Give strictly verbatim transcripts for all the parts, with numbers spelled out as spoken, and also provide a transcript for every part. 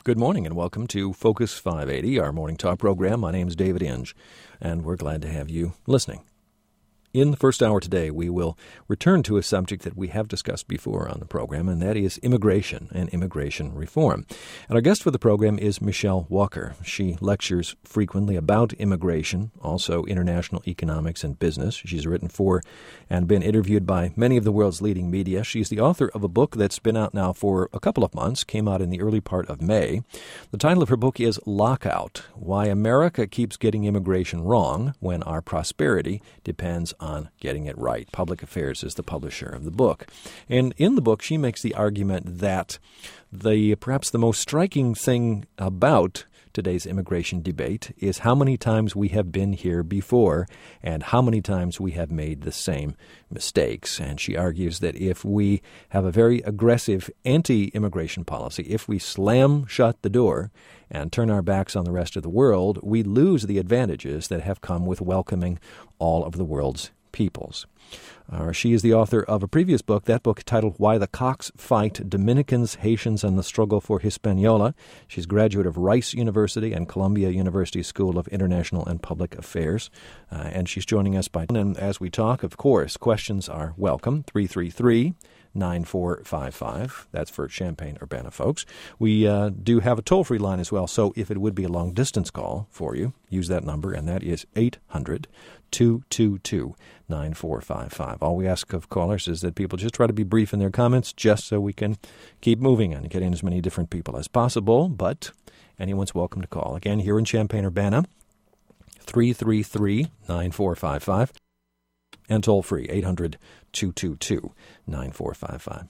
Good morning and welcome to Focus five eighty, our morning talk program. My name is David Inge, and we're glad to have you listening. In the first hour today, we will return to a subject that we have discussed before on the program, and that is immigration and immigration reform. And our guest for the program is Michelle Walker. She lectures frequently about immigration, also international economics and business. She's written for and been interviewed by many of the world's leading media. She's the author of a book that's been out now for a couple of months, came out in the early part of May. The title of her book is Lockout: Why America Keeps Getting Immigration Wrong When Our Prosperity Depends on Getting It Right. Public Affairs is the publisher of the book. And in the book, she makes the argument that the perhaps the most striking thing about today's immigration debate is how many times we have been here before and how many times we have made the same mistakes. And she argues that if we have a very aggressive anti-immigration policy, if we slam shut the door and turn our backs on the rest of the world, we lose the advantages that have come with welcoming all of the world's peoples. Uh, she is the author of a previous book, that book titled Why the Cox Fight: Dominicans, Haitians, and the Struggle for Hispaniola. She's a graduate of Rice University and Columbia University School of International and Public Affairs. Uh, and she's joining us by... And as we talk, of course, questions are welcome. three three three, nine four five five. That's for Champaign-Urbana folks. We uh, do have a toll-free line as well, so if it would be a long-distance call for you, use that number, and that is eight hundred, two two two, nine four five five. All we ask of callers is that people just try to be brief in their comments just so we can keep moving and get in as many different people as possible, but anyone's welcome to call. Again, here in Champaign-Urbana, three three three, nine four five five. And toll-free, eight hundred, two two two, nine four five five.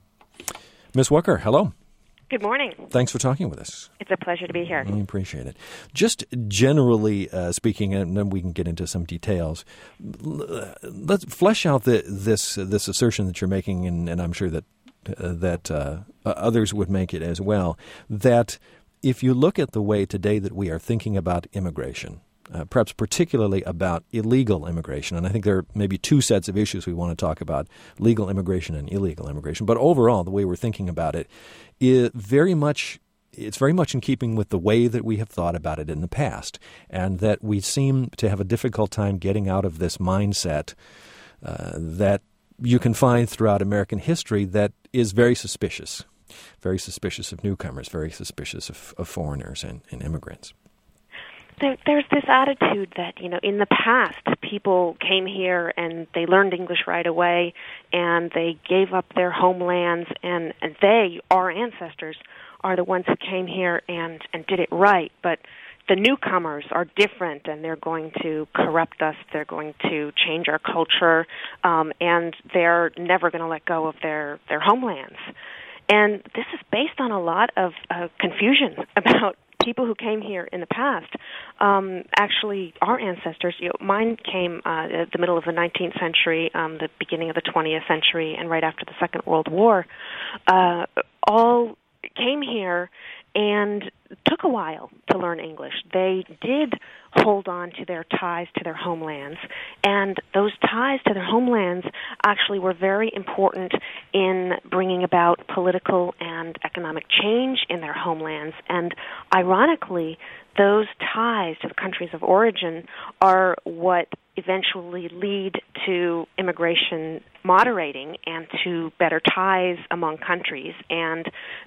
Miz Walker, hello. Good morning. Thanks for talking with us. It's a pleasure to be here. I appreciate it. Just generally uh, speaking, and then we can get into some details, let's flesh out the, this this assertion that you're making, and, and I'm sure that, uh, that uh, others would make it as well, that if you look at the way today that we are thinking about immigration, Uh, perhaps particularly about illegal immigration. And I think there are maybe two sets of issues we want to talk about, legal immigration and illegal immigration. But overall, the way we're thinking about it is very much, it's very much in keeping with the way that we have thought about it in the past, and that we seem to have a difficult time getting out of this mindset uh, that you can find throughout American history that is very suspicious, very suspicious of newcomers, very suspicious of, of foreigners and, and immigrants. There, there's this attitude that, you know, in the past, people came here and they learned English right away, and they gave up their homelands, and, and they, our ancestors, are the ones who came here and, and did it right. But the newcomers are different, and they're going to corrupt us, they're going to change our culture, um, and they're never going to let go of their, their homelands. And this is based on a lot of uh, confusion about people who came here in the past. Um, actually, our ancestors, you know, mine came uh, at the middle of the nineteenth century, um, the beginning of the twentieth century, and right after the Second World War, uh, all came here and took a while to learn English. They did hold on to their ties to their homelands, and those ties to their homelands actually were very important in bringing about political and economic change in their homelands. And ironically, those ties to the countries of origin are what eventually lead to immigration moderating and to better ties among countries and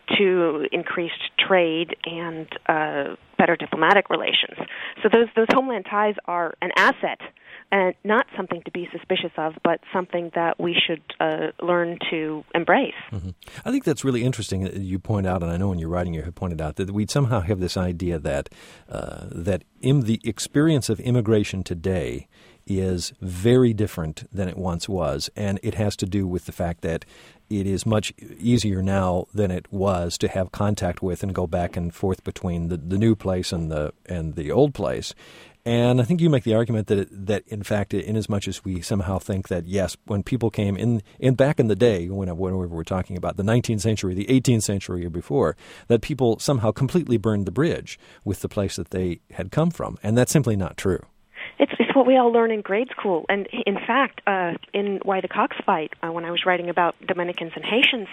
to increased trade and uh, better diplomatic relations. So those those homeland ties are an asset and not something to be suspicious of, but something that we should uh, learn to embrace. Mm-hmm. I think that's really interesting that you point out, and I know in your writing you have pointed out, that we somehow have this idea that uh, that in the experience of immigration today is very different than it once was, and it has to do with the fact that it is much easier now than it was to have contact with and go back and forth between the, the new place and the and the old place. And I think you make the argument that, it, that in fact, in as much as we somehow think that, yes, when people came in, in back in the day, when, when we were talking about the nineteenth century, the eighteenth century or before, that people somehow completely burned the bridge with the place that they had come from. And that's simply not true. It's, it's what we all learn in grade school. And in fact, uh, in Why the Cox Fight, uh, when I was writing about Dominicans and Haitians,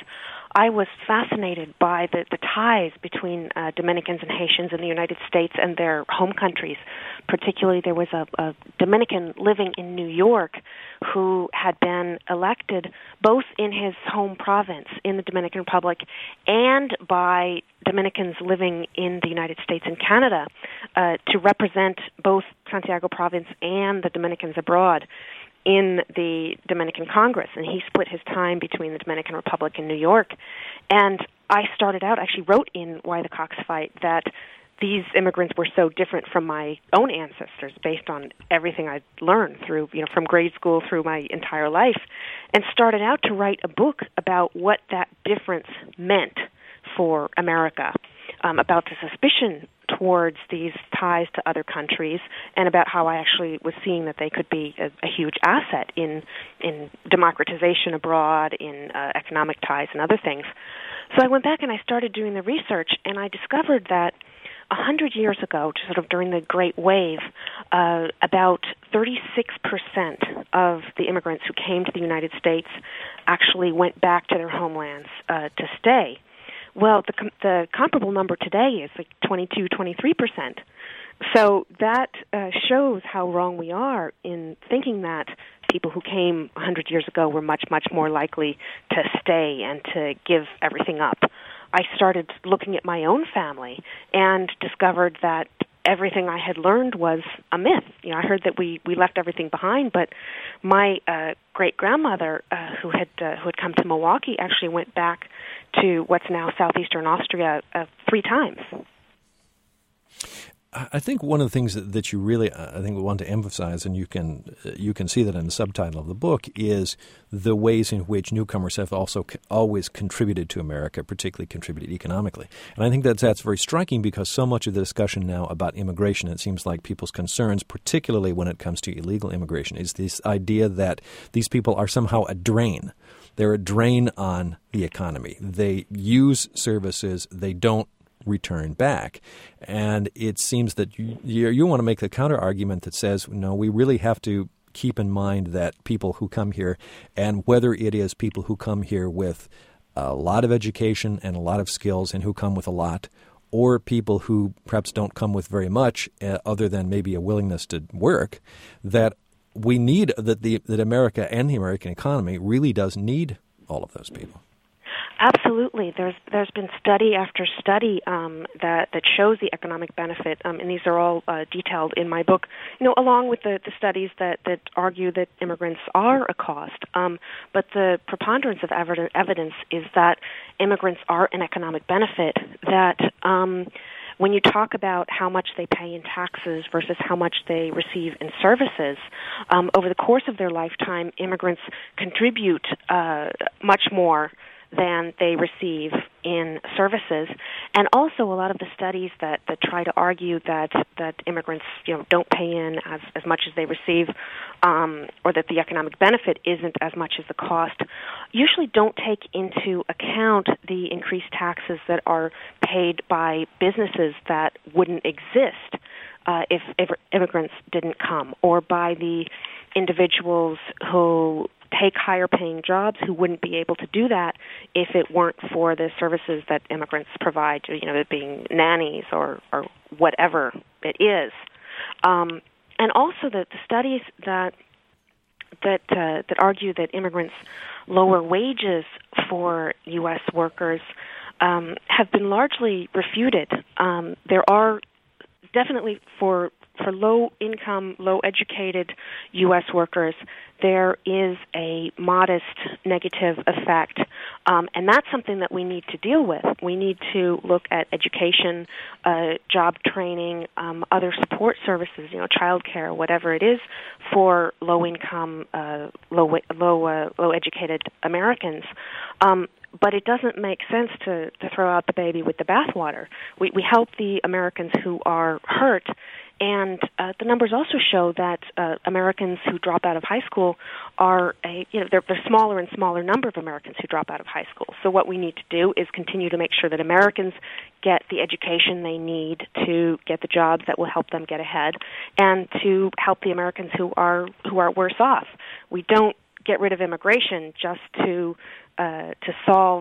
I was fascinated by the, the ties between uh, Dominicans and Haitians in the United States and their home countries. Particularly, there was a, a Dominican living in New York who had been elected both in his home province in the Dominican Republic and by Dominicans living in the United States and Canada uh, to represent both Santiago Province and the Dominicans abroad in the Dominican Congress, and he split his time between the Dominican Republic and New York. And I started out, actually wrote in Why the Cocks Fight that these immigrants were so different from my own ancestors based on everything I'd learned through, you know, from grade school through my entire life, and started out to write a book about what that difference meant for America, um, about the suspicion towards these ties to other countries, and about how I actually was seeing that they could be a, a huge asset in in democratization abroad, in uh, economic ties and other things. So I went back and I started doing the research, and I discovered that a hundred years ago, sort of during the Great Wave, uh, about thirty-six percent of the immigrants who came to the United States actually went back to their homelands uh, to stay. Well, the, com- the comparable number today is like twenty-two, twenty-three percent. So that uh, shows how wrong we are in thinking that people who came a hundred years ago were much, much more likely to stay and to give everything up. I started looking at my own family and discovered that everything I had learned was a myth. You know, I heard that we, we left everything behind, but my uh, great-grandmother, uh, who had uh, who had come to Milwaukee, actually went back to what's now southeastern Austria uh, three times. I think one of the things that, that you really, I think, want to emphasize, and you can you can see that in the subtitle of the book, is the ways in which newcomers have also c- always contributed to America, particularly contributed economically. And I think that that's very striking because so much of the discussion now about immigration, it seems like people's concerns, particularly when it comes to illegal immigration, is this idea that these people are somehow a drain. They're a drain on the economy. They use services. They don't return back. And it seems that you, you want to make the counter argument that says, no, we really have to keep in mind that people who come here, and whether it is people who come here with a lot of education and a lot of skills and who come with a lot, or people who perhaps don't come with very much uh, other than maybe a willingness to work, that we need, that the that America and the American economy really does need all of those people. Absolutely. There's there's been study after study um, that that shows the economic benefit, um, and these are all uh, detailed in my book. You know, along with the, the studies that, that argue that immigrants are a cost. Um, but the preponderance of evidence, evidence is that immigrants are an economic benefit. That um, when you talk about how much they pay in taxes versus how much they receive in services, um, over the course of their lifetime, immigrants contribute uh, much more than they receive in services. And also a lot of the studies that, that try to argue that, that immigrants, you know, don't pay in as, as much as they receive, um, or that the economic benefit isn't as much as the cost, usually don't take into account the increased taxes that are paid by businesses that wouldn't exist uh, if, if immigrants didn't come, or by the individuals who take higher paying jobs who wouldn't be able to do that if it weren't for the services that immigrants provide, you know, it being nannies or, or whatever it is. Um, and also the, the studies that that uh, that argue that immigrants lower wages for U S workers um, have been largely refuted. Um, there are definitely for For low-income, low-educated U S workers, there is a modest negative effect, um, and that's something that we need to deal with. We need to look at education, uh, job training, um, other support services, you know, childcare, whatever it is, for low-income, uh, low, low, uh, low-educated Americans. Um, But it doesn't make sense to, to throw out the baby with the bathwater. We, we help the Americans who are hurt, and uh, the numbers also show that uh, Americans who drop out of high school are a, you know, they're a smaller and smaller number of Americans who drop out of high school. So what we need to do is continue to make sure that Americans get the education they need to get the jobs that will help them get ahead, and to help the Americans who are who are worse off. We don't get rid of immigration just to uh, to solve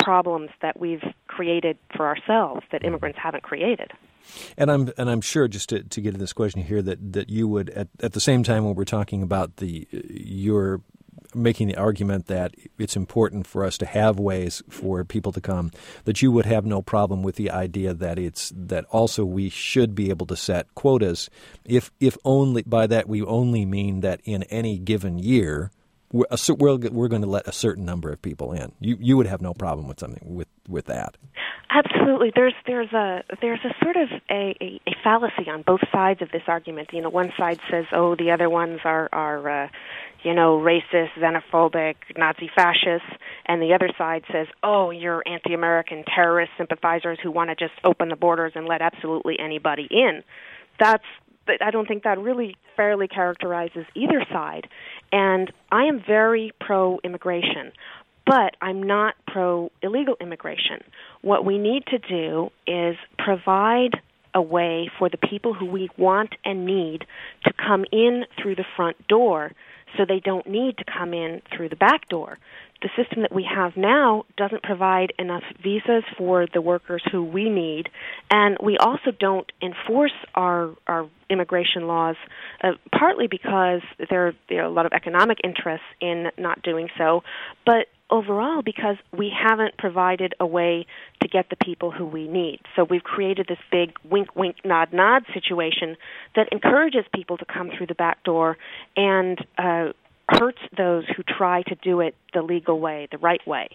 problems that we've created for ourselves that immigrants haven't created. And I'm and I'm sure, just to, to get to this question here, that, that you would, at, at the same time when we're talking about the your making the argument that it's important for us to have ways for people to come, that you would have no problem with the idea that it's that also we should be able to set quotas, if if only by that we only mean that in any given year we're, we're, we're going to let a certain number of people in. You you would have no problem with something with, with that. Absolutely. There's there's a there's a sort of a, a, a fallacy on both sides of this argument. You know, one side says, oh, the other ones are are uh, you know, racist, xenophobic, Nazi fascists, and the other side says, oh, you're anti-American terrorist sympathizers who want to just open the borders and let absolutely anybody in. That's I don't think that really fairly characterizes either side. And I am very pro-immigration, but I'm not pro-illegal immigration. What we need to do is provide a way for the people who we want and need to come in through the front door so they don't need to come in through the back door. The system that we have now doesn't provide enough visas for the workers who we need, and we also don't enforce our, our immigration laws, uh, partly because there, there are a lot of economic interests in not doing so, but overall because we haven't provided a way to get the people who we need. So we've created this big wink, wink, nod, nod situation that encourages people to come through the back door and uh, hurts those who try to do it the legal way, the right way.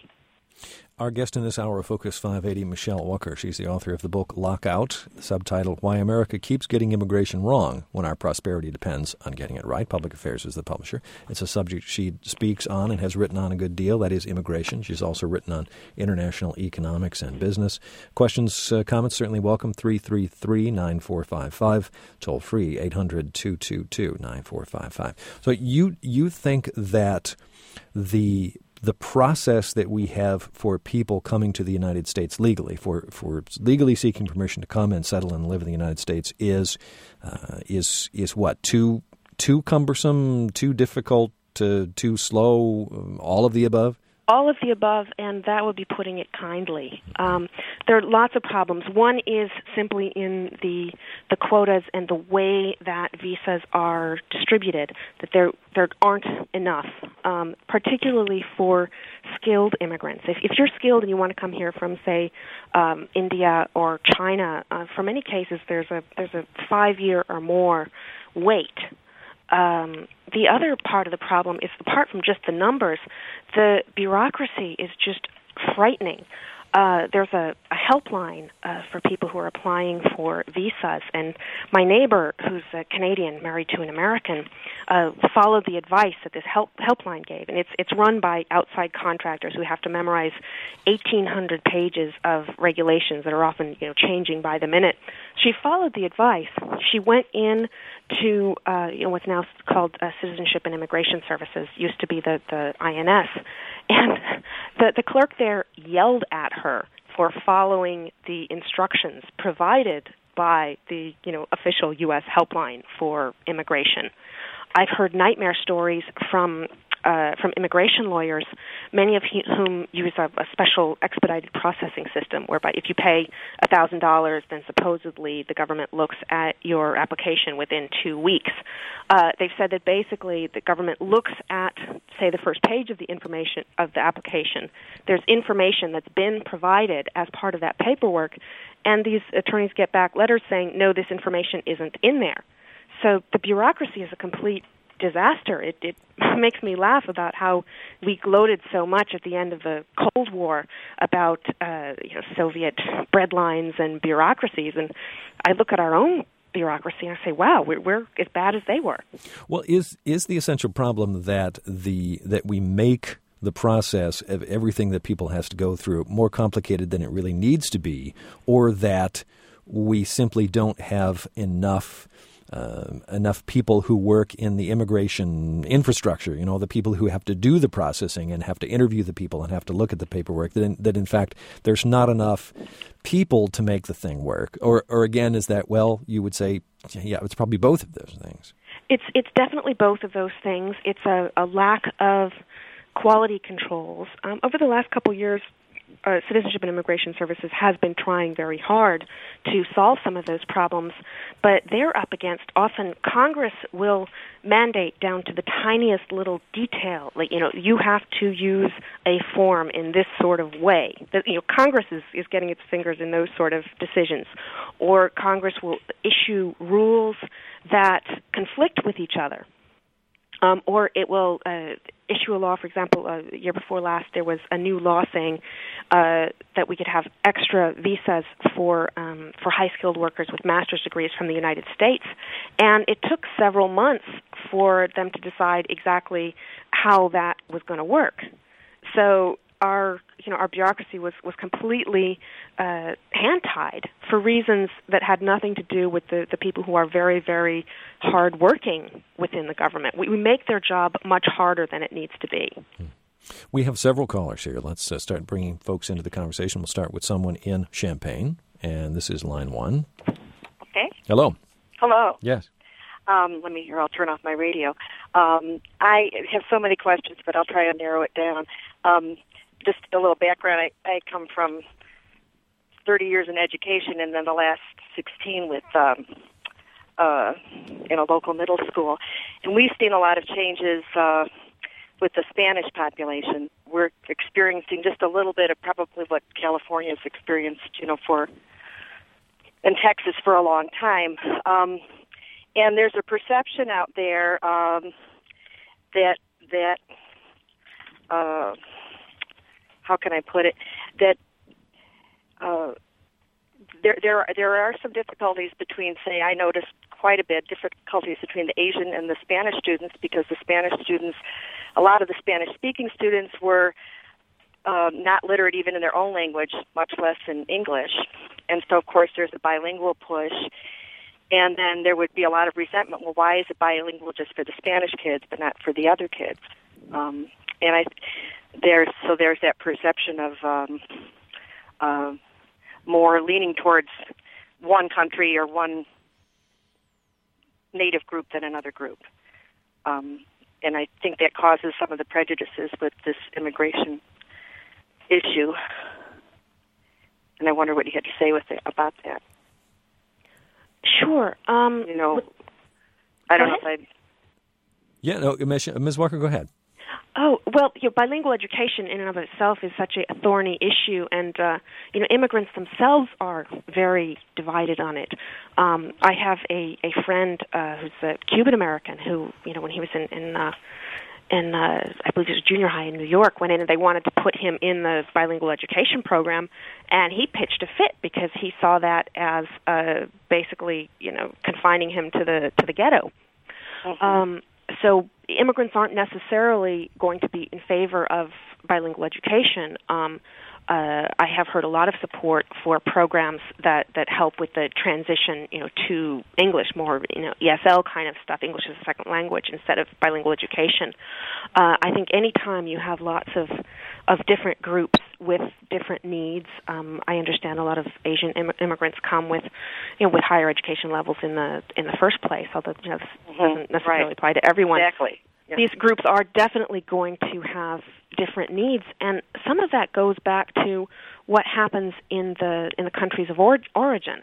Our guest in this hour of Focus five eighty, Michelle Wucker. She's the author of the book Lockout, the subtitle, Why America Keeps Getting Immigration Wrong When Our Prosperity Depends on Getting It Right. Public Affairs is the publisher. It's a subject she speaks on and has written on a good deal. That is immigration. She's also written on international economics and business. Questions, uh, comments, certainly welcome. three three three, nine four five five. Toll free, eight hundred, two two two, nine four five five. So you you think that the the process that we have for people coming to the United States legally, for, for legally seeking permission to come and settle and live in the United States, is uh, is is what too too cumbersome, too difficult, uh, too slow, um, all of the above? All of the above, and that would be putting it kindly. Um, there are lots of problems. One is simply in the the quotas and the way that visas are distributed, that there there aren't enough, um, particularly for skilled immigrants. If, if you're skilled and you want to come here from, say, um, India or China, uh, for many cases there's a there's a five-year or more wait. Um, the other part of the problem is, apart from just the numbers, the bureaucracy is just frightening. Uh, there's a, a helpline uh, for people who are applying for visas, and my neighbor, who's a Canadian married to an American, uh, followed the advice that this help, helpline gave, and it's it's run by outside contractors who have to memorize eighteen hundred pages of regulations that are often, you know, changing by the minute. She followed the advice. She went in to uh, you know what's now called uh, Citizenship and Immigration Services, used to be the, the I N S, and the, the clerk there yelled at her for following the instructions provided by the you know official U S helpline for immigration. I've heard nightmare stories from uh, from immigration lawyers, many of whom use a, a special expedited processing system, whereby if you pay one thousand dollars, then supposedly the government looks at your application within two weeks. Uh, they've said that basically the government looks at, say, the first page of the information of the application. There's information that's been provided as part of that paperwork, and these attorneys get back letters saying, no, this information isn't in there. So the bureaucracy is a complete disaster. It, it makes me laugh about how we gloated so much at the end of the Cold War about uh, you know, Soviet breadlines and bureaucracies, and I look at our own bureaucracy and I say, wow, we're, we're as bad as they were. Well, is is the essential problem that the that we make the process of everything that people has to go through more complicated than it really needs to be, or that we simply don't have enough Uh, enough people who work in the immigration infrastructure, you know, the people who have to do the processing and have to interview the people and have to look at the paperwork, that in, that in fact there's not enough people to make the thing work? Or, or again, is that, well, you would say, yeah, it's probably both of those things. It's it's definitely both of those things. It's a, a lack of quality controls. Um, over the last couple of years, uh, Citizenship and Immigration Services has been trying very hard to solve some of those problems, but they're up against often Congress will mandate down to the tiniest little detail, like, you know, you have to use a form in this sort of way. That, you know, Congress is, is getting its fingers in those sort of decisions. Or Congress will issue rules that conflict with each other. Um, or it will uh, issue a law. For example, uh, the year before last, there was a new law saying uh, that we could have extra visas for um, for high-skilled workers with master's degrees from the United States. And it took several months for them to decide exactly how that was going to work. So our, you know, our bureaucracy was, was completely uh, hand-tied for reasons that had nothing to do with the, the people who are very, very hard-working within the government. We, we make their job much harder than it needs to be. We have several callers here. Let's uh, start bringing folks into the conversation. We'll start with someone in Champaign, and this is line one. Okay. Hello. Hello. Yes. Um, let me hear. I'll turn off my radio. Um, I have so many questions, but I'll try to narrow it down. Um, just a little background. I, I come from thirty years in education, and then the last sixteen with um, uh, in a local middle school. And we've seen a lot of changes uh, with the Spanish population. We're experiencing just a little bit of probably what California's experienced, you know, for in Texas for a long time. Um, and there's a perception out there um, that that uh, how can I put it, that uh, there there there are some difficulties between, say, I noticed quite a bit difficulties between the Asian and the Spanish students, because the Spanish students, a lot of the Spanish-speaking students were um, not literate even in their own language, much less in English. And so, of course, there's a bilingual push. And then there would be a lot of resentment. Well, why is it bilingual just for the Spanish kids but not for the other kids? Um, and I there's so there's that perception of um, uh, more leaning towards one country or one native group than another group. Um, and I think that causes some of the prejudices with this immigration issue. And I wonder what you had to say with it about that. Sure. Um, you know, I don't know if I... Yeah, no, Miz Walker, go ahead. Oh, well, you know, bilingual education in and of itself is such a thorny issue, and, uh, you know, immigrants themselves are very divided on it. Um, I have a, a friend uh, who's a Cuban-American who, you know, when he was in, in, uh, in uh, I believe it was junior high in New York, went in and they wanted to put him in the bilingual education program, and he pitched a fit because he saw that as uh, basically, you know, confining him to the to the ghetto. Mm-hmm. Um, so immigrants aren't necessarily going to be in favor of bilingual education. Um, uh, I have heard a lot of support for programs that, that help with the transition, you know, to English, more, you know, E S L kind of stuff, English as a second language instead of bilingual education. Uh, I think any time you have lots of of different groups with different needs, um, I understand a lot of Asian Im- immigrants come with, you know, with higher education levels in the in the first place, although, you know, this mm-hmm. doesn't necessarily right. apply to everyone. Exactly. Yeah. These groups are definitely going to have different needs, and some of that goes back to what happens in the in the countries of or- origin.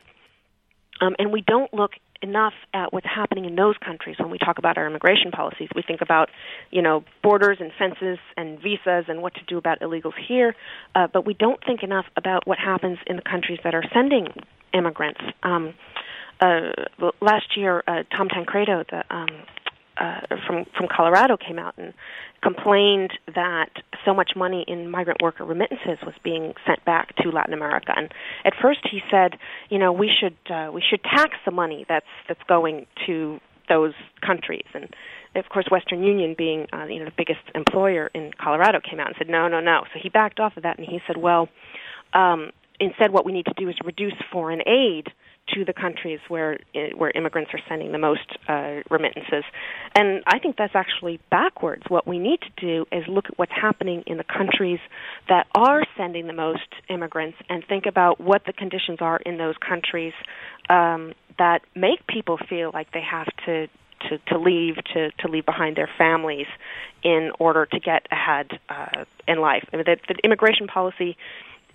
Um, and we don't look enough at what's happening in those countries when we talk about our immigration policies. We think about, you know, borders and fences and visas and what to do about illegals here, uh, but we don't think enough about what happens in the countries that are sending immigrants. Um, uh, last year, uh, Tom Tancredo, the um, Uh, from from Colorado, came out and complained that so much money in migrant worker remittances was being sent back to Latin America. And at first, he said, you know, we should uh, we should tax the money that's that's going to those countries. And of course, Western Union, being uh, you know the biggest employer in Colorado, came out and said, no, no, no. So he backed off of that, and he said, well, um, instead, what we need to do is reduce foreign aid to the countries where where immigrants are sending the most uh, remittances. And I think that's actually backwards. What we need to do is look at what's happening in the countries that are sending the most immigrants and think about what the conditions are in those countries um, that make people feel like they have to to, to leave, to, to leave behind their families in order to get ahead uh, in life. I mean, the, the immigration policy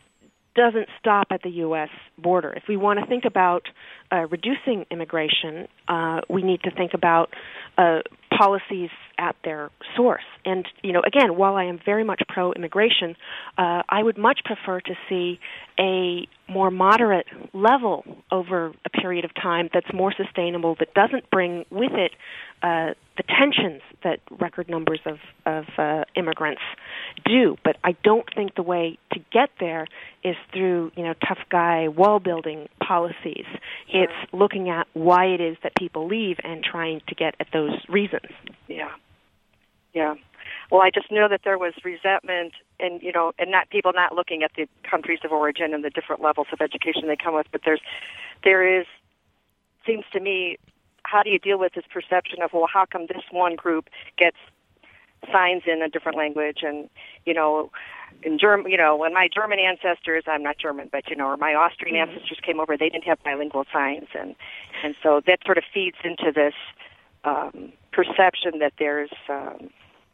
doesn't stop at the U S border. If we want to think about uh, reducing immigration, uh, we need to think about uh, policies at their source. And, you know, again, while I am very much pro-immigration, uh, I would much prefer to see a more moderate level over a period of time that's more sustainable, that doesn't bring with it uh, the tensions that record numbers of, of uh, immigrants do. But I don't think the way to get there is through, you know, tough guy wall building policies. Sure. It's looking at why it is that people leave and trying to get at those reasons. Yeah. Yeah. Well, I just know that there was resentment and, you know, and not people not looking at the countries of origin and the different levels of education they come with, but there's, there is, seems to me, how do you deal with this perception of, well, how come this one group gets signs in a different language? And, you know, in German, you know, when my German ancestors, I'm not German, but, you know, or my Austrian mm-hmm. ancestors came over, they didn't have bilingual signs. And, and so that sort of feeds into this um, perception that there's, um,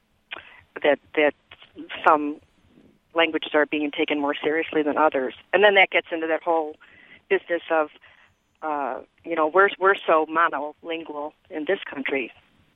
that, that some languages are being taken more seriously than others. And then that gets into that whole business of, Uh, you know, we're we're so monolingual in this country,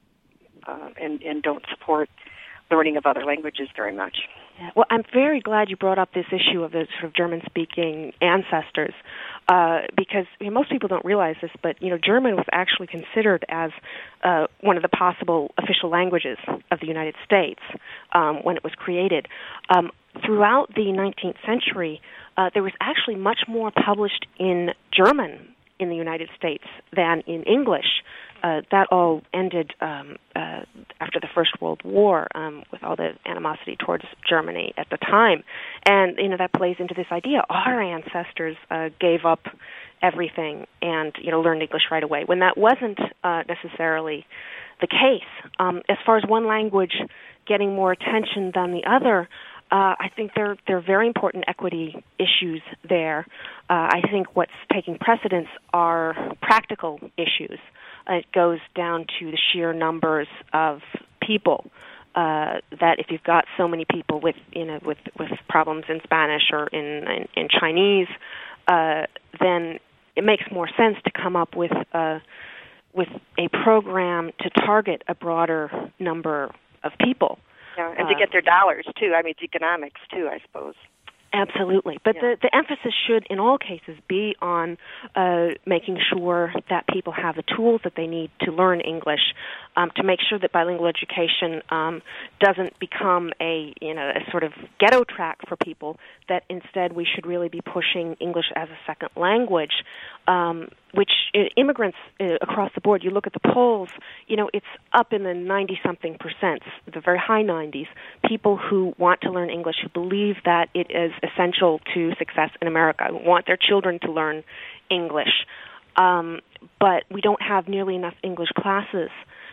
uh, and and don't support learning of other languages very much. Yeah. Well, I'm very glad you brought up this issue of the sort of German-speaking ancestors, uh, because you know, most people don't realize this, but you know, German was actually considered as uh, one of the possible official languages of the United States um, when it was created. Um, throughout the nineteenth century, uh, there was actually much more published in German in the United States than in English. Uh, that all ended um, uh, after the First World War um, with all the animosity towards Germany at the time. And, you know, that plays into this idea. Our ancestors uh, gave up everything and, you know, learned English right away, when that wasn't uh, necessarily the case. Um, as far as one language getting more attention than the other, Uh, I think there there are very important equity issues there. Uh, I think what's taking precedence are practical issues. Uh, it goes down to the sheer numbers of people. Uh, that if you've got so many people with you know with, with problems in Spanish or in in, in Chinese, uh, then it makes more sense to come up with uh, with a program to target a broader number of people. Yeah, and to get their dollars, too. I mean, it's economics, too, I suppose. Absolutely. But yeah. the, the emphasis should, in all cases, be on uh, making sure that people have the tools that they need to learn English, um, to make sure that bilingual education um, doesn't become a, you know, a sort of ghetto track for people, that instead we should really be pushing English as a second language, um, which uh, immigrants uh, across the board, you look at the polls, you know, it's up in the ninety-something percent, the very high nineties, people who want to learn English, who believe that it is essential to success in America, who want their children to learn English. Um, but we don't have nearly enough English classes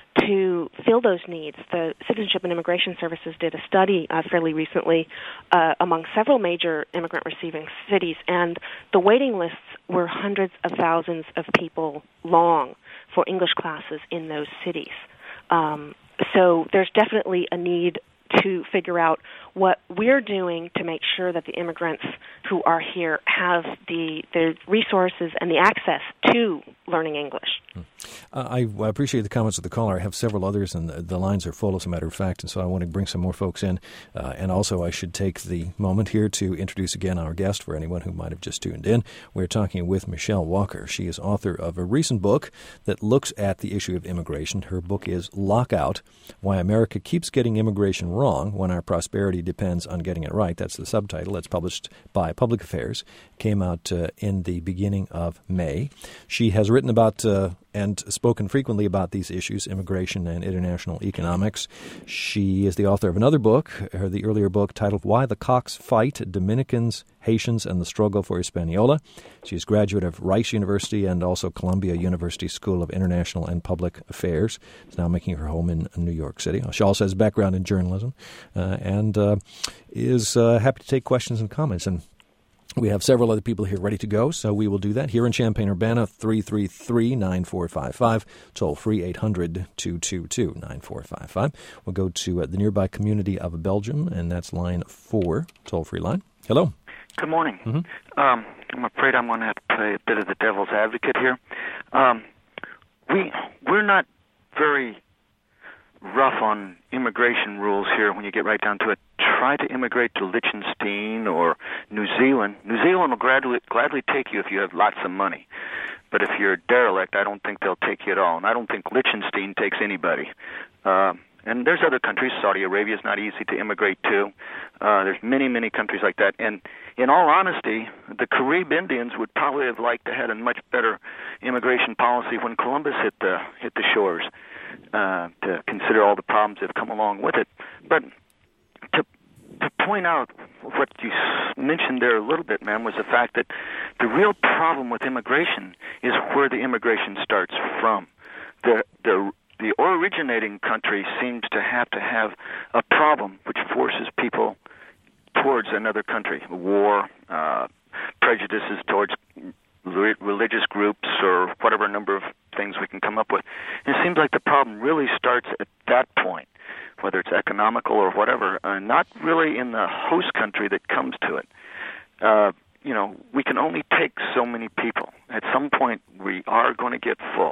to fill those needs. The Citizenship and Immigration Services did a study uh, fairly recently uh, among several major immigrant-receiving cities, and the waiting lists were hundreds of thousands of people long for English classes in those cities. Um, so there's definitely a need to figure out what we're doing to make sure that the immigrants who are here have the, the resources and the access to learning English. Uh, I appreciate the comments of the caller. I have several others, and the, the lines are full, as a matter of fact, and so I want to bring some more folks in. Uh, and also, I should take the moment here to introduce again our guest for anyone who might have just tuned in. We're talking with Michelle Walker. She is author of a recent book that looks at the issue of immigration. Her book is Lockout: Why America Keeps Getting Immigration Wrong When Our Prosperity Depends on Getting It Right. That's the subtitle. It's published by Public Affairs. Came out uh, in the beginning of May. She has written about uh, and spoken frequently about these issues, immigration and international economics. She is the author of another book, her the earlier book titled Why the Cox Fight, Dominicans, Haitians, and the Struggle for Hispaniola. She's a graduate of Rice University and also Columbia University School of International and Public Affairs. She's now making her home in New York City. She also has a background in journalism uh, and uh, is uh, happy to take questions and comments. And we have several other people here ready to go, so we will do that. Here in Champaign-Urbana, three three three, nine four five five, toll-free eight hundred, two two two, nine four five five. We'll go to uh, the nearby community of Belgium, and that's line four, toll-free line. Hello. Good morning. Mm-hmm. Um, I'm afraid I'm going to have to play a bit of the devil's advocate here. Um, we we're not very rough on immigration rules here when you get right down to it. Try to immigrate to Liechtenstein or New Zealand. New Zealand will gladly, gladly take you if you have lots of money. But if you're a derelict, I don't think they'll take you at all. And I don't think Liechtenstein takes anybody. Uh, and there's other countries. Saudi Arabia is not easy to immigrate to. Uh, there's many, many countries like that. And in all honesty, the Carib Indians would probably have liked to have a much better immigration policy when Columbus hit the hit the shores, uh, to consider all the problems that have come along with it. But to to point out what you mentioned there a little bit, ma'am, was the fact that the real problem with immigration is where the immigration starts from. The the the originating country seems to have to have a problem which forces people towards another country, war, uh, prejudices towards re- religious groups, or whatever number of things we can come up with. And it seems like the problem really starts at that point, whether it's economical or whatever, uh, not really in the host country that comes to it. Uh, you know, we can only take so many people. At some point, we are going to get full.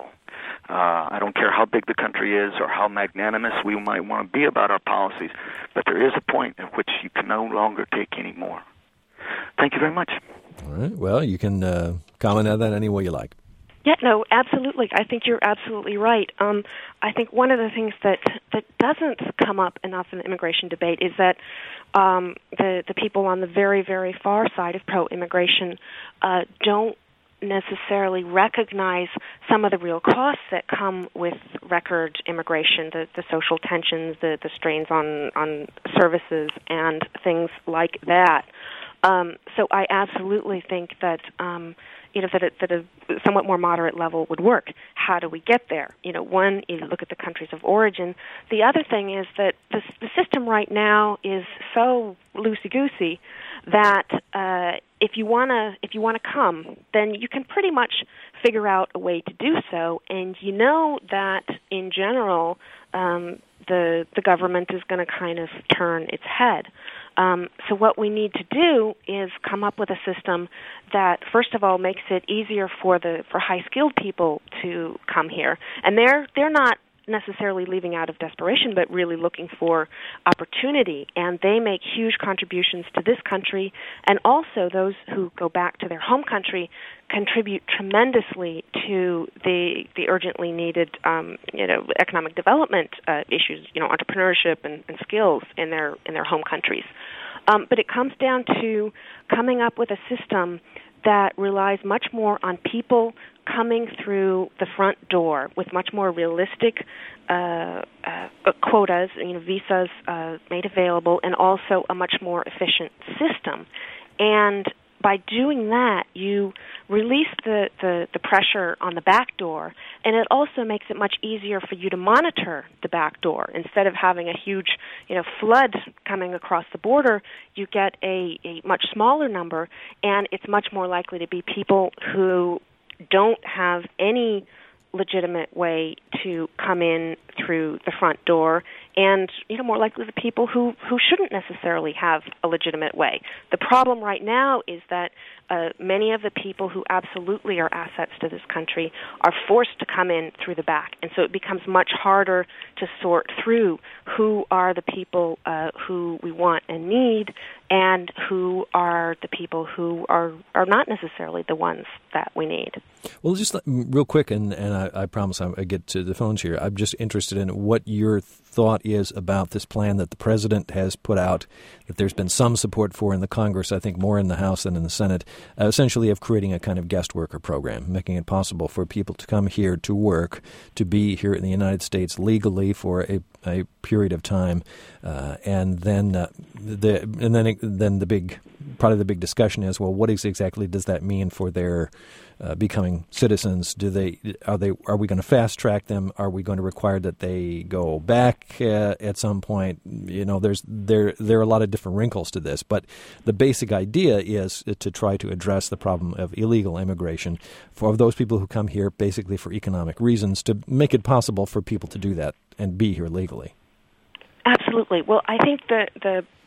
Uh, I don't care how big the country is or how magnanimous we might want to be about our policies, but there is a point at which you can no longer take any more. Thank you very much. All right. Well, you can uh, comment on that any way you like. Yeah, no, absolutely. I think you're absolutely right. Um, I think one of the things that, that doesn't come up enough in the immigration debate is that um, the, the people on the very, very far side of pro-immigration uh, don't necessarily recognize some of the real costs that come with record immigration, the, the social tensions, the, the strains on, on services, and things like that. Um, so I absolutely think that um, you know that a, that a somewhat more moderate level would work. How do we get there? You know, one, you look at the countries of origin. The other thing is that the, the system right now is so loosey-goosey that uh, if you wanna if you wanna come, then you can pretty much figure out a way to do so. And you know that in general, um, the the government is going to kind of turn its head. Um, so what we need to do is come up with a system that, first of all, makes it easier for the for high-skilled people to come here, and they're they're not necessarily leaving out of desperation, but really looking for opportunity, and they make huge contributions to this country, and also those who go back to their home country contribute tremendously to the the urgently needed um, you know economic development uh, issues, you know entrepreneurship and, and skills in their in their home countries. Um, but it comes down to coming up with a system that relies much more on people coming through the front door with much more realistic uh, uh, quotas, you know, visas uh, made available, and also a much more efficient system. And by doing that, you release the, the, the pressure on the back door, and it also makes it much easier for you to monitor the back door. Instead of having a huge, you know, flood coming across the border, you get a, a much smaller number, and it's much more likely to be people who don't have any legitimate way to come in through the front door, and you know more likely the people who, who shouldn't necessarily have a legitimate way. The problem right now is that uh, many of the people who absolutely are assets to this country are forced to come in through the back, and so it becomes much harder to sort through who are the people uh, who we want and need, and who are the people who are, are not necessarily the ones that we need. Well, just real quick, and, and I, I promise I get to the phones here. I'm just interested in what your thought is about this plan that the president has put out, that there's been some support for in the Congress, I think more in the House than in the Senate, uh, essentially of creating a kind of guest worker program, making it possible for people to come here to work, to be here in the United States legally for a, a period of time, uh, and then uh, the and then then the big probably the big discussion is, well, what is exactly does that mean for their uh, becoming citizens? Do they are they are we going to fast track them? Are we going to require that they go back uh, at some point? You know, there's there there are a lot of different wrinkles to this, but the basic idea is to try to address the problem of illegal immigration for those people who come here basically for economic reasons, to make it possible for people to do that and be here legally. Absolutely. Well, I think the the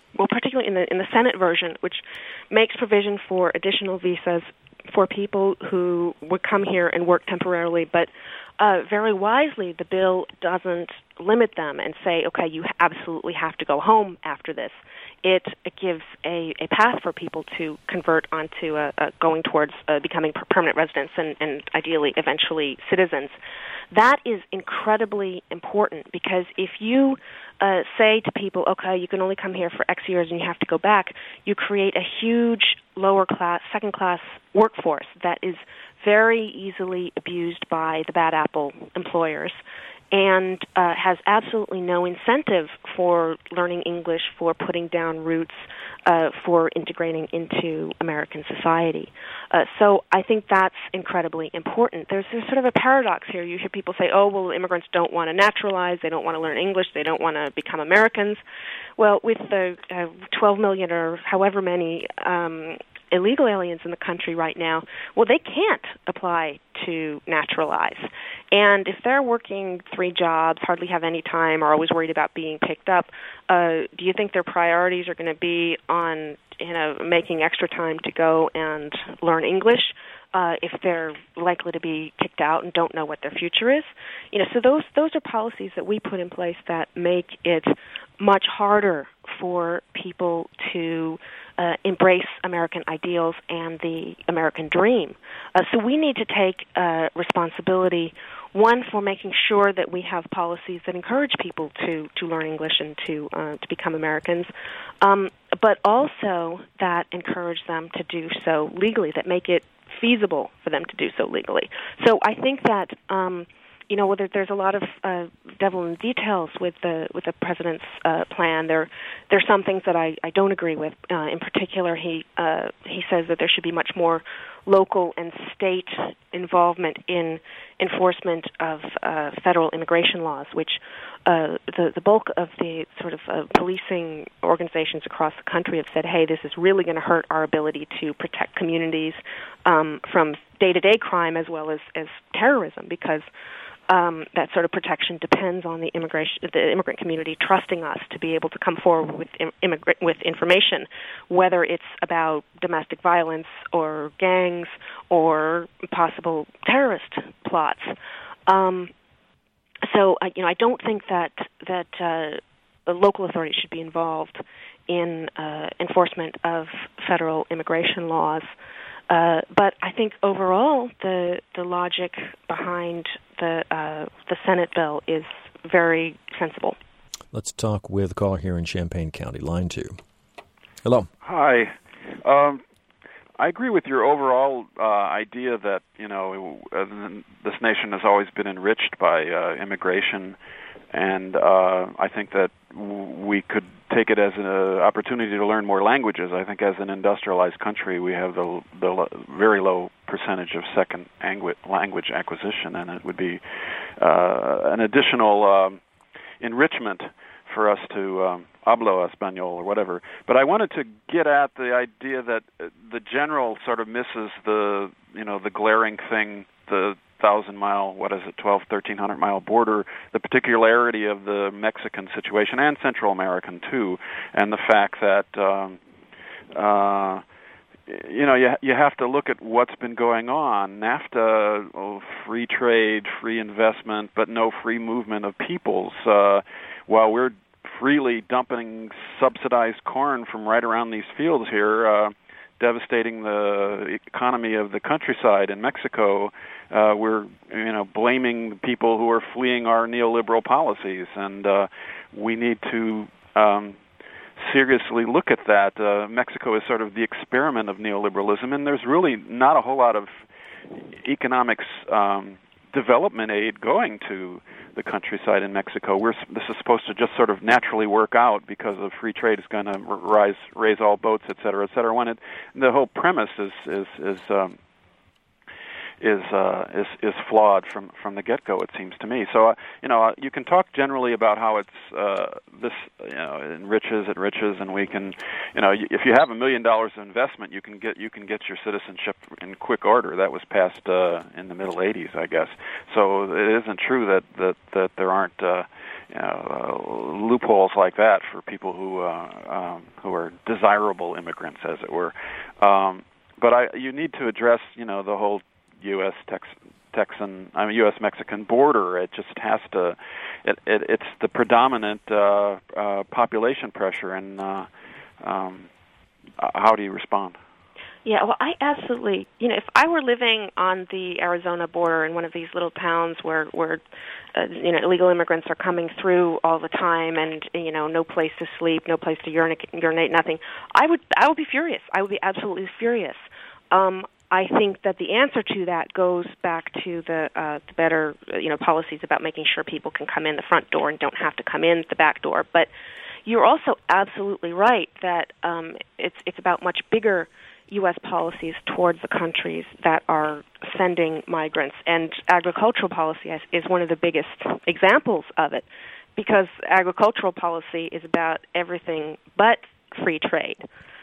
well, particularly in the in the Senate version, which makes provision for additional visas for people who would come here and work temporarily, but uh, very wisely, the bill doesn't limit them and say, okay, you absolutely have to go home after this. It, it gives a, a path for people to convert onto a, a going towards uh, becoming permanent residents and, and ideally eventually citizens. That is incredibly important because if you uh, say to people, okay, you can only come here for X years and you have to go back, you create a huge lower class, second class workforce that is very easily abused by the bad apple employers and uh, has absolutely no incentive for learning English, for putting down roots, uh, for integrating into American society. Uh, so I think that's incredibly important. There's, there's sort of a paradox here. You hear people say, oh, well, immigrants don't want to naturalize, they don't want to learn English, they don't want to become Americans. Well, with the uh, twelve million or however many um, illegal aliens in the country right now, well, they can't apply to naturalize. And if they're working three jobs, hardly have any time, are always worried about being picked up, uh, do you think their priorities are going to be on, you know, making extra time to go and learn English uh, if they're likely to be kicked out and don't know what their future is? You know, so those those are policies that we put in place that make it much harder for people to Uh, embrace American ideals and the American dream. Uh, so we need to take uh, responsibility, one, for making sure that we have policies that encourage people to, to learn English and to uh, to become Americans, um, but also that encourage them to do so legally, that make it feasible for them to do so legally. So I think that um, you know, whether there's a lot of uh, devil in the details with the with the president's uh, plan. There, there's some things that I, I don't agree with. Uh, in particular, he uh, he says that there should be much more local and state involvement in enforcement of uh, federal immigration laws, which uh, the the bulk of the sort of uh, policing organizations across the country have said, hey, this is really going to hurt our ability to protect communities um, from day-to-day crime as well as, as terrorism, because Um, that sort of protection depends on the immigration, the immigrant community trusting us to be able to come forward with immigrant with information, whether it's about domestic violence or gangs or possible terrorist plots. Um, so, I, you know, I don't think that that uh, the local authorities should be involved in uh, enforcement of federal immigration laws. Uh, but I think overall, the the logic behind the uh, the Senate bill is very sensible. Let's talk with a caller here in Champaign County, line two. Hello. Hi. Um, I agree with your overall uh, idea that, you know, uh, this nation has always been enriched by uh, immigration, and uh, I think that we could take it as an uh, opportunity to learn more languages. I think as an industrialized country, we have the, the very low percentage of second language acquisition, and it would be uh, an additional um, enrichment for us to um, hablo español or whatever. But I wanted to get at the idea that the general sort of misses the, you know, the glaring thing, the thousand mile, what is it, twelve, thirteen hundred mile border, the particularity of the Mexican situation and Central American too, and the fact that um, uh, you know you you have to look at what's been going on. NAFTA, oh, free trade, free investment, but no free movement of peoples. Uh, while we're freely dumping subsidized corn from right around these fields here, uh, devastating the economy of the countryside in Mexico. Uh, we're, you know, blaming the people who are fleeing our neoliberal policies, and uh, we need to um, seriously look at that. Uh, Mexico is sort of the experiment of neoliberalism, and there's really not a whole lot of economics um, development aid going to the countryside in Mexico. We're this is supposed to just sort of naturally work out because of free trade is going to rise, raise all boats, et cetera, et cetera. When it, the whole premise is is is um, is uh, is is flawed from, from the get-go, it seems to me. So uh, you know, uh, you can talk generally about how it's uh, this you know enriches, enriches, and we can, you know, if you have a million dollars of investment, you can get you can get your citizenship in quick order. That was passed uh, in the middle eighties, I guess. So it isn't true that that, that there aren't uh, you know, uh, loopholes like that for people who uh, um, who are desirable immigrants, as it were. Um, but I, you need to address, you know, the whole U S Tex, Texan, I mean, U S Mexican border. It just has to. It, it, it's the predominant uh, uh, population pressure, and uh, um, how do you respond? Yeah, well, I absolutely, you know, if I were living on the Arizona border in one of these little towns where, where uh, you know, illegal immigrants are coming through all the time and, you know, no place to sleep, no place to urinate, urinate nothing, I would, I would be furious. I would be absolutely furious. Um, I think that the answer to that goes back to the, uh, the better, you know, policies about making sure people can come in the front door and don't have to come in the back door. But you're also absolutely right that um, it's it's about much bigger U S policies towards the countries that are sending migrants, and agricultural policy is one of the biggest examples of it, because agricultural policy is about everything but free trade.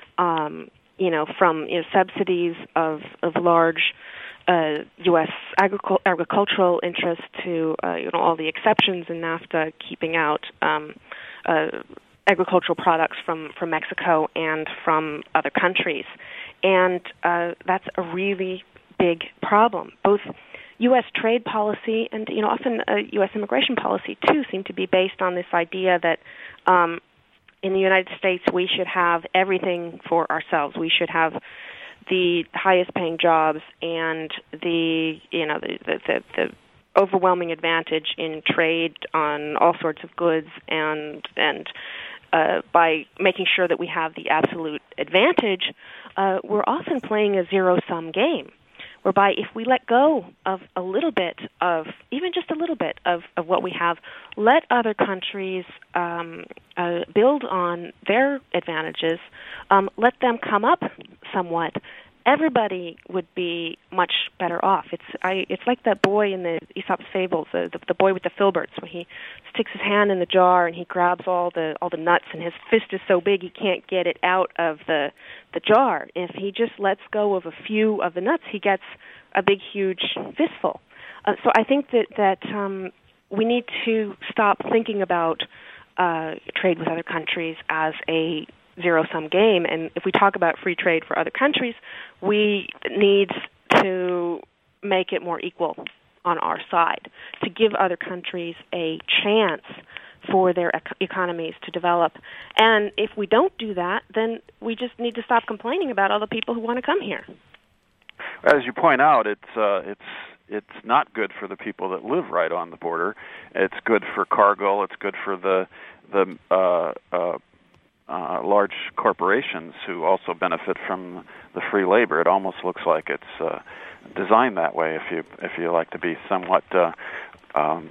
Um, you know, from you know, subsidies of of large uh, U S agricul- agricultural interests to uh, you know all the exceptions in NAFTA, keeping out um, uh, agricultural products from, from Mexico and from other countries. And uh, that's a really big problem. Both U S trade policy and, you know, often uh, U S immigration policy, too, seem to be based on this idea that um, in the United States we should have everything for ourselves. We should have the highest paying jobs and the, you know, the, the, the, the overwhelming advantage in trade on all sorts of goods, and and uh, by making sure that we have the absolute advantage, uh, we're often playing a zero-sum game, whereby if we let go of a little bit of, even just a little bit of, of what we have, let other countries um, uh, build on their advantages, um, let them come up somewhat, everybody would be much better off. It's I. It's like that boy in the Aesop's fables, the, the the boy with the filberts, where he sticks his hand in the jar and he grabs all the all the nuts, and his fist is so big he can't get it out of the the jar. If he just lets go of a few of the nuts, he gets a big, huge fistful. Uh, so I think that that um, we need to stop thinking about uh, trade with other countries as a zero-sum game, and if we talk about free trade for other countries, we need to make it more equal on our side, to give other countries a chance for their ec- economies to develop. And if we don't do that, then we just need to stop complaining about all the people who want to come here. As you point out, it's uh, it's it's not good for the people that live right on the border. It's good for Cargill. It's good for the the uh, uh, Uh, large corporations who also benefit from the free labor. It almost looks like it's uh, designed that way. If you if you like to be somewhat uh, um,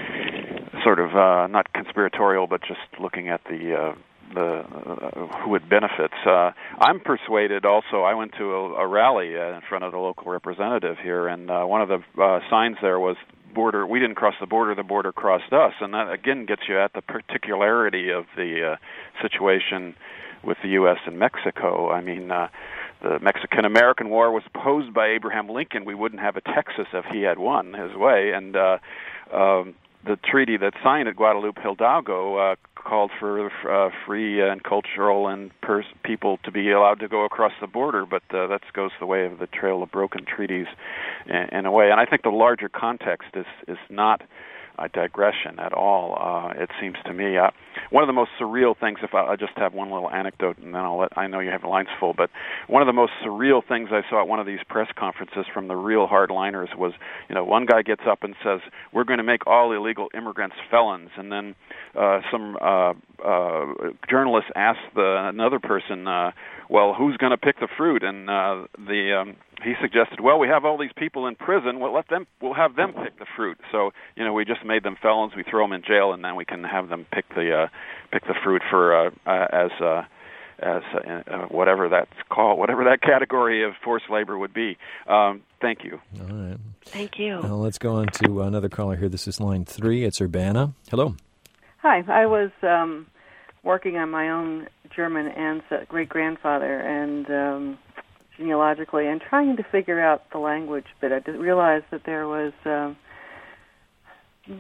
sort of uh, not conspiratorial, but just looking at the uh, the uh, who it benefits. Uh, I'm persuaded. Also, I went to a, a rally uh, in front of the local representative here, and uh, one of the uh, signs there was, border, we didn't cross the border, the border crossed us. And that, again, gets you at the particularity of the uh, situation with the U S and Mexico. I mean, uh, the Mexican-American War was posed by Abraham Lincoln. We wouldn't have a Texas if he had won his way. And uh, um, the treaty that signed at Guadalupe Hidalgo uh, called for uh, free and cultural and pers- people to be allowed to go across the border, but uh, that goes the way of the trail of broken treaties in, in a way. And I think the larger context is, is not a digression at all, uh, it seems to me. Uh, one of the most surreal things, if I, I just have one little anecdote, and then I'll let, I know you have the lines full, but one of the most surreal things I saw at one of these press conferences from the real hardliners was, you know, one guy gets up and says, we're going to make all illegal immigrants felons, and then uh, some uh, uh, journalist asked the, another person, uh, well, who's going to pick the fruit? And uh, the um, he suggested, well, we have all these people in prison. We'll let them. We'll have them pick the fruit. So, you know, we just made them felons. We throw them in jail, and then we can have them pick the uh, pick the fruit for uh, uh, as uh, as uh, whatever that's called, whatever that category of forced labor would be. Um, thank you. All right. Thank you. Now let's go on to another caller here. This is line three. It's Urbana. Hello. Hi. I was um, working on my own German ancestor, great-grandfather, and um, genealogically, and trying to figure out the language, but I didn't realize that there was uh, a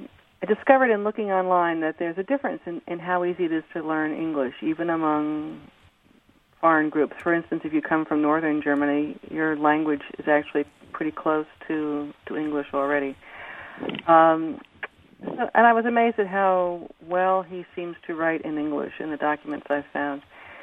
discovered in looking online that there's a difference in, in how easy it is to learn English, even among foreign groups. For instance, if you come from northern Germany, your language is actually pretty close to, to English already. Um, so, and I was amazed at how well he seems to write in English in the documents I've found.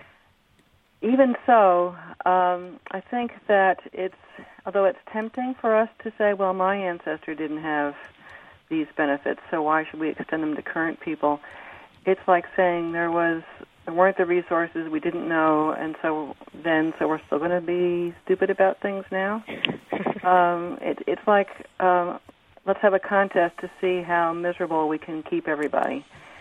Even so, um, I think that it's, although it's tempting for us to say, well, my ancestor didn't have these benefits, so why should we extend them to current people? It's like saying there was there weren't the resources, we didn't know, and so then so we're still going to be stupid about things now. um, it, it's like um, let's have a contest to see how miserable we can keep everybody.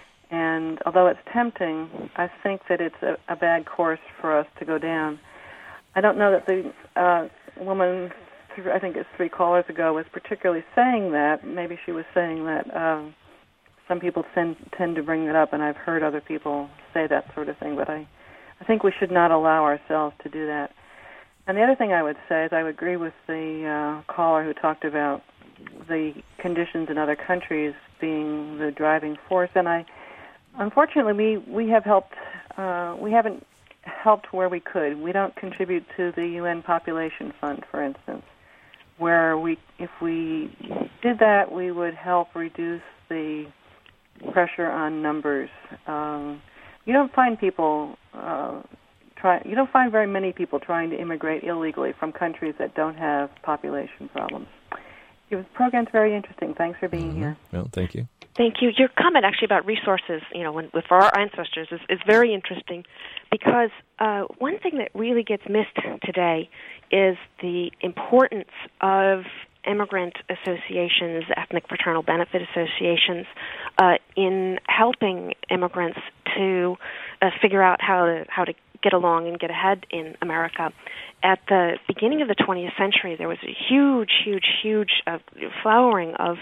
And although it's tempting, I think that it's a, a bad course for us to go down. I don't know that the uh, woman, I think it's three callers ago, was particularly saying that. Maybe she was saying that um, some people tend, tend to bring it up, and I've heard other people say that sort of thing, but I, I think we should not allow ourselves to do that. And the other thing I would say is I would agree with the uh, caller who talked about the conditions in other countries being the driving force, and I Unfortunately, we, we have helped, uh, we haven't helped where we could. We don't contribute to the U N Population Fund, for instance, where we, if we did that, we would help reduce the pressure on numbers. Um, you don't find people, uh, try, you don't find very many people trying to immigrate illegally from countries that don't have population problems. The program's very interesting. Thanks for being mm-hmm. here. Well, thank you. Thank you. Your comment actually about resources, you know, when, for our ancestors is, is very interesting because uh, one thing that really gets missed today is the importance of immigrant associations, ethnic fraternal benefit associations, uh, in helping immigrants to uh, figure out how to how to get along and get ahead in America. At the beginning of the twentieth century, there was a huge, huge, huge uh, flowering of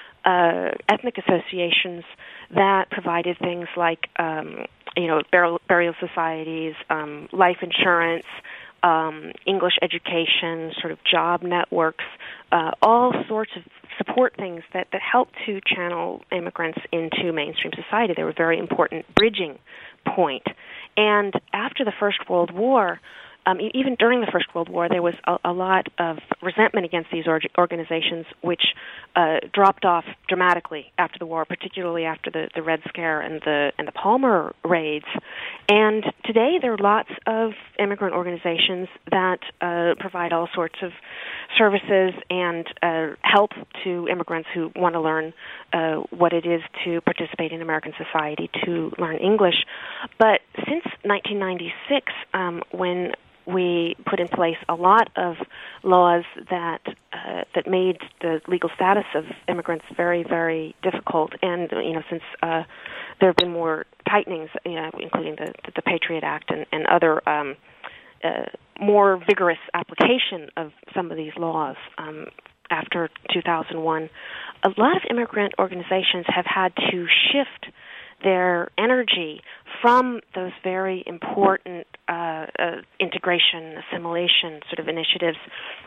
uh, ethnic associations that provided things like, um, you know, burial, burial societies, um, life insurance, um, English education, sort of job networks, uh, all sorts of support things that, that helped to channel immigrants into mainstream society. They were a very important bridging point. And after the First World War, Um, even during the First World War, there was a, a lot of resentment against these org- organizations, which uh, dropped off dramatically after the war, particularly after the, the Red Scare and the and the Palmer raids. And today, there are lots of immigrant organizations that uh, provide all sorts of services and uh, help to immigrants who want to learn uh, what it is to participate in American society, to learn English. But since nineteen ninety-six, um, when we put in place a lot of laws that uh, that made the legal status of immigrants very, very difficult. And you know, since uh, there have been more tightenings, you know, including the the Patriot Act and, and other um, uh, more vigorous application of some of these laws um, after two thousand one, a lot of immigrant organizations have had to shift their energy from those very important uh, uh, integration, assimilation sort of initiatives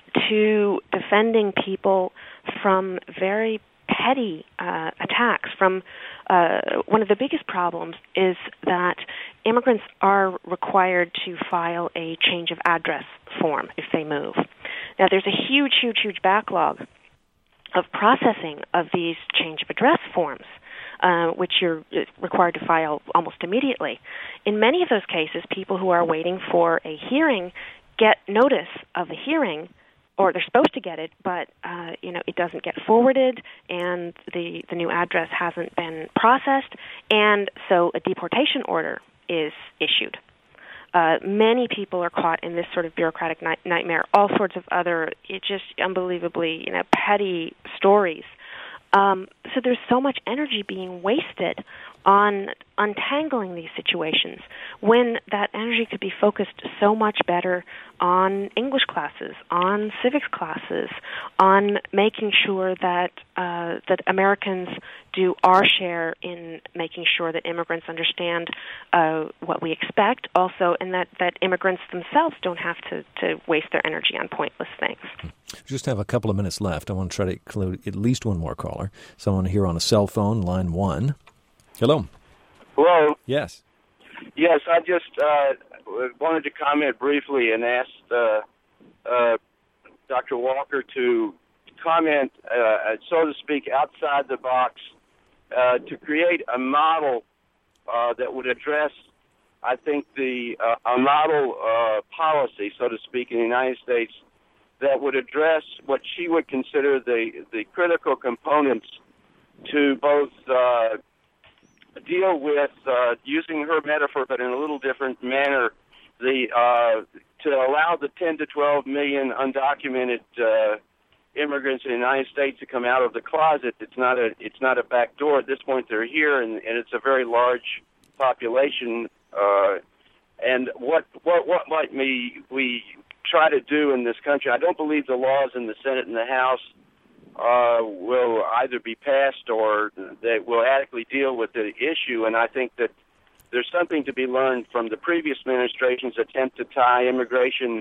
to defending people from very petty uh, attacks. From uh, one of the biggest problems is that immigrants are required to file a change of address form if they move. Now, there's a huge, huge, huge backlog of processing of these change of address forms, Uh, which you're required to file almost immediately. In many of those cases, people who are waiting for a hearing get notice of the hearing, or they're supposed to get it, but uh, you know, it doesn't get forwarded, and the, the new address hasn't been processed, and so a deportation order is issued. Uh, many people are caught in this sort of bureaucratic ni- nightmare, all sorts of other, it just unbelievably, you know, petty stories. Um, so there's so much energy being wasted on untangling these situations when that energy could be focused so much better on English classes, on civics classes, on making sure that uh, that Americans do our share in making sure that immigrants understand uh, what we expect, also, and that, that immigrants themselves don't have to, to waste their energy on pointless things. Just have a couple of minutes left. I want to try to include at least one more caller. Someone here on a cell phone, line one. Hello. Hello. Yes. Yes, I just uh, wanted to comment briefly and ask uh, uh, Doctor Walker to comment, uh, so to speak, outside the box uh, to create a model uh, that would address, I think, the uh, a model uh, policy, so to speak, in the United States that would address what she would consider the, the critical components to both uh, deal with, uh, using her metaphor but in a little different manner, the uh, to allow the ten to twelve million undocumented uh, immigrants in the United States to come out of the closet. It's not a it's not a back door. At this point, they're here, and, and it's a very large population. Uh, and what what what might we we try to do in this country? I don't believe the laws in the Senate and the House uh, will either be passed or they will adequately deal with the issue. And I think that there's something to be learned from the previous administration's attempt to tie immigration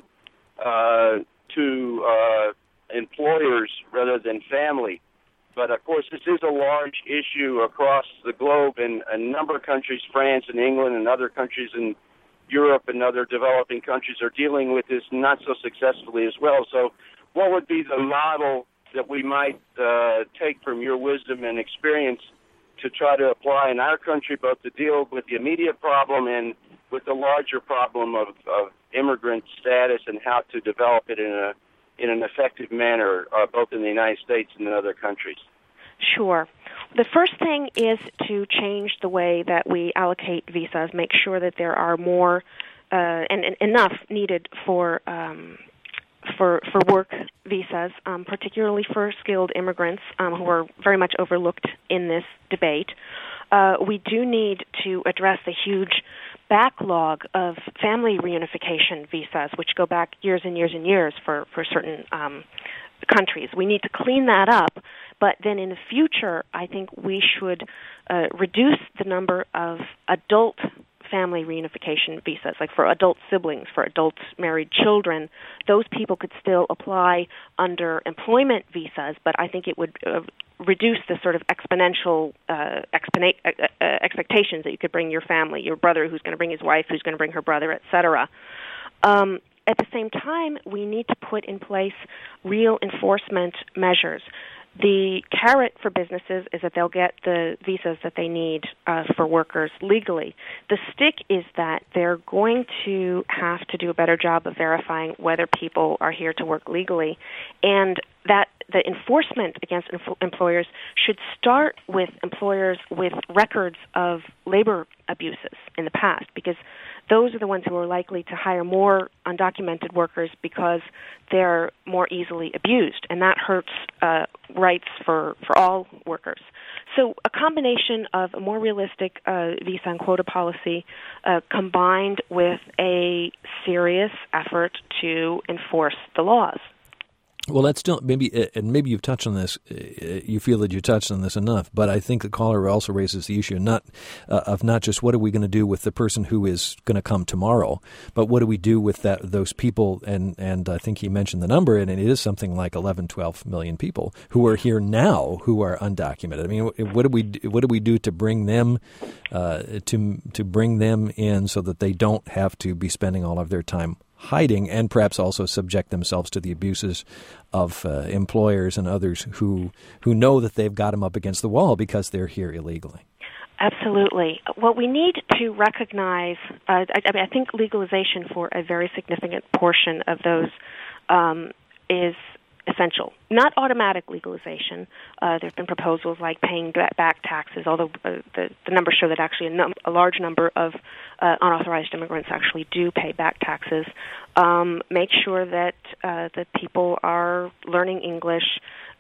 uh, to uh, employers rather than family. But, of course, this is a large issue across the globe in a number of countries. France and England and other countries in Europe and other developing countries are dealing with this not so successfully as well. So what would be the model that we might uh, take from your wisdom and experience to try to apply in our country, both to deal with the immediate problem and with the larger problem of, of immigrant status and how to develop it in a in an effective manner, uh, both in the United States and in other countries? Sure. The first thing is to change the way that we allocate visas, make sure that there are more uh, and, and enough needed for um, for for work visas, um, particularly for skilled immigrants um, who are very much overlooked in this debate. Uh, we do need to address the huge backlog of family reunification visas, which go back years and years and years for, for certain um, countries. We need to clean that up, but then in the future, I think we should uh, reduce the number of adult family reunification visas, like for adult siblings, for adult married children. Those people could still apply under employment visas, but I think it would uh, reduce the sort of exponential uh, expona- uh, uh, expectations that you could bring your family, your brother who's going to bring his wife, who's going to bring her brother, et cetera. Um, at the same time, we need to put in place real enforcement measures. The carrot for businesses is that they'll get the visas that they need uh, for workers legally. The stick is that they're going to have to do a better job of verifying whether people are here to work legally, and that the enforcement against inf- employers should start with employers with records of labor abuses in the past, because those are the ones who are likely to hire more undocumented workers because they're more easily abused, and that hurts uh, rights for, for all workers. So a combination of a more realistic uh, visa and quota policy uh, combined with a serious effort to enforce the laws. Well, that's still maybe, and maybe you've touched on this. You feel that you touched on this enough, but I think the caller also raises the issue not uh, of not just what are we going to do with the person who is going to come tomorrow, but what do we do with that those people? And and I think he mentioned the number, and it is something like eleven, twelve million people who are here now who are undocumented. I mean, what do we what do we do to bring them uh, to to bring them in so that they don't have to be spending all of their time hiding, and perhaps also subject themselves to the abuses of uh, employers and others who who know that they've got them up against the wall because they're here illegally? Absolutely. What we need to recognize, uh, I, I mean, I think legalization for a very significant portion of those um, is essential. Not automatic legalization. Uh, there have been proposals like paying back taxes, although uh, the, the numbers show that actually a, num- a large number of uh, unauthorized immigrants actually do pay back taxes. Um, make sure that uh, that people are learning English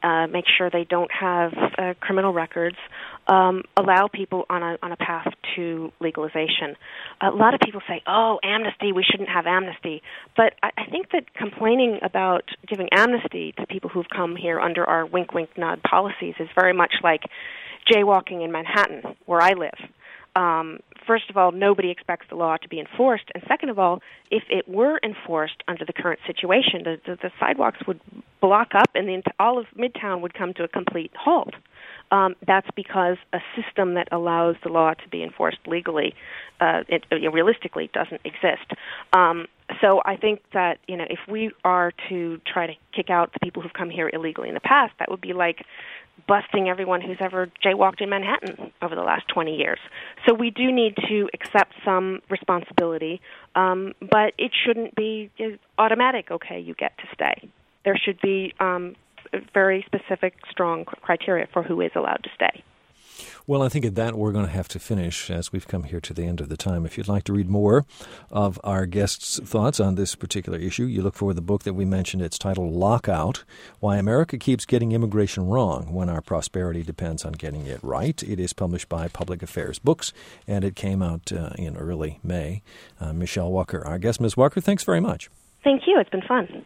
uh, make sure they don't have uh, criminal records, um, allow people on a on a path to legalization. A lot of people say, "Oh, amnesty, we shouldn't have amnesty," but I, I think that complaining about giving amnesty to people who've come here under our wink, wink, nod policies is very much like jaywalking in Manhattan, where I live. Um, first of all, nobody expects the law to be enforced, and second of all, if it were enforced under the current situation, the, the, the sidewalks would block up, and the, all of Midtown would come to a complete halt. Um, that's because a system that allows the law to be enforced legally, uh, it, it realistically, doesn't exist. Um, so I think that, you know, if we are to try to kick out the people who've come here illegally in the past, that would be like busting everyone who's ever jaywalked in Manhattan over the last twenty years. So we do need to accept some responsibility, um, but it shouldn't be automatic, okay, you get to stay. There should be um, very specific, strong criteria for who is allowed to stay. Well, I think at that we're going to have to finish as we've come here to the end of the time. If you'd like to read more of our guests' thoughts on this particular issue, you look for the book that we mentioned. It's titled Lockout, Why America Keeps Getting Immigration Wrong When Our Prosperity Depends on Getting It Right. It is published by Public Affairs Books, and it came out uh, in early May. Uh, Michelle Walker, our guest. Miz Walker, thanks very much. Thank you. It's been fun.